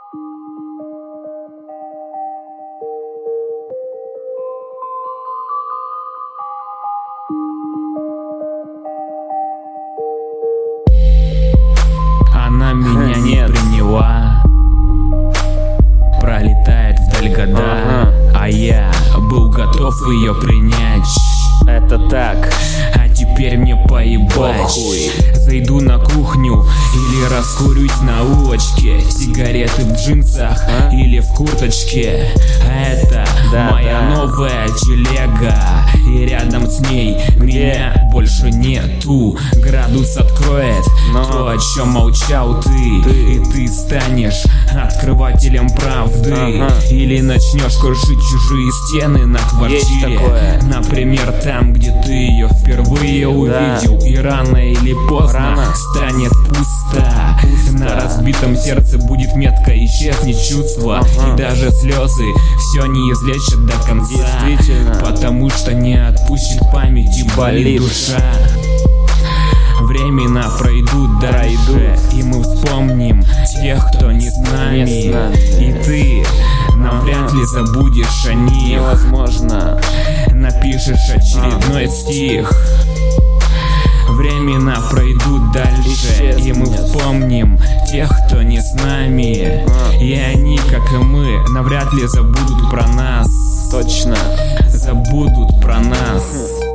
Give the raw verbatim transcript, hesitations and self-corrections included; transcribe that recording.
Она меня не приняла, пролетает вдаль года, ага. А я был готов ее принять. Это так. А теперь мне поебать. Похуй. Зайду на кухню или раскурюсь на улочке, сигареты в джинсах а? или в курточке. А это да, моя да. новая телега, и рядом с ней меня больше нету. Градус откроет Но... то, о чем молчал ты, ты. И ты станешь открывателем правды, ага. Или начнешь крушить чужие стены на квартире. Например, там, где ты ее впервые увидел, да. И рано или поздно Рано. станет пусто. пусто. На разбитом сердце будет метка, исчезнет чувство, ага. И даже слезы все не излечат до конца. Действительно. Потому что не отпустит память и болит Болит. душа. Времена пройдут дальше, Пройдут. И мы вспомним тех, кто не с нами, Не с нами. И ты нам вряд ли забудешь о них. Невозможно. Напишешь очередной стих. Времена пройдут дальше, И мы Исчезнет. вспомним тех, кто не с нами, А. И они, как и мы, навряд ли забудут про нас. Точно. Забудут про нас.